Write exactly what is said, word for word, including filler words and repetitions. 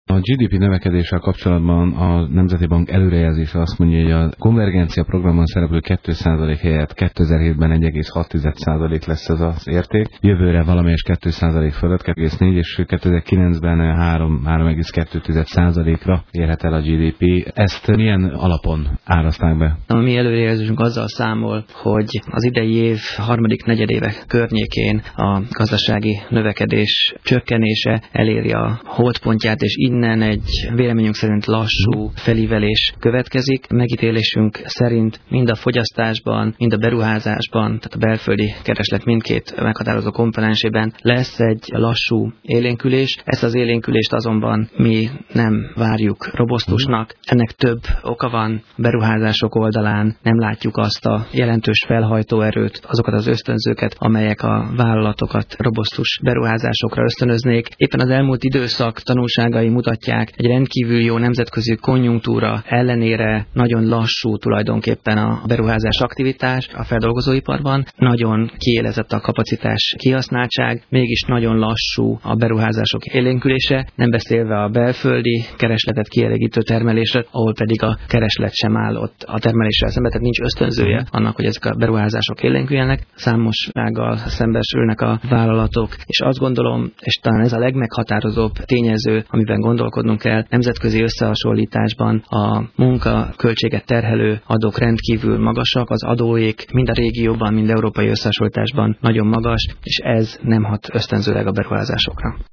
A gé dé pé növekedéssel kapcsolatban a Nemzeti Bank előrejelzése azt mondja, hogy a konvergencia programban szereplő két százalék helyett kétezer-hétben egy egész hat százalék lesz ez az érték. Jövőre valamelyes két százalék fölött két egész négy és kétezer-kilencben három egész kettő százalékra érhet el a gé dé pé. Ezt milyen alapon áraszták be? A mi előrejelzésünk azzal számol, hogy az idei év harmadik negyedéve környékén a gazdasági növekedés csökkenése eléri a holdpontját, és innen egy véleményünk szerint lassú felívelés következik. Megítélésünk szerint mind a fogyasztásban, mind a beruházásban, tehát a belföldi kereslet mindkét meghatározó komponensében lesz egy lassú élénkülés. Ezt az élénkülést azonban mi nem várjuk robosztusnak. Ennek több oka van. Beruházások oldalán nem látjuk azt a jelentős felhajtóerőt, azokat az ösztönzőket, amelyek a vállalatokat robosztus beruházásokra ösztönöznék. Éppen az elmúlt időszak tanulságai mutatják, egy rendkívül jó nemzetközi konjunktúra ellenére nagyon lassú tulajdonképpen a beruházás aktivitás a feldolgozóiparban, nagyon kiélezett a kapacitás kihasználtság, mégis nagyon lassú a beruházások élénkülése, nem beszélve a belföldi keresletet kielégítő termelésre, ahol pedig a kereslet sem áll ott a termeléssel szemben, tehát nincs ösztönzője annak, hogy ezek a beruházások élénküljenek. Számossággal szembesülnek a vállalatok, és azt gondolom, és talán ez a legmeghatározóbb tényező, amiben gondolkodnunk kell, nemzetközi összehasonlításban a munkaköltséget terhelő adók rendkívül magasak, az adóék mind a régióban, mind európai összehasonlításban nagyon magas, és ez nem hat ösztönzőleg a beruházásokra.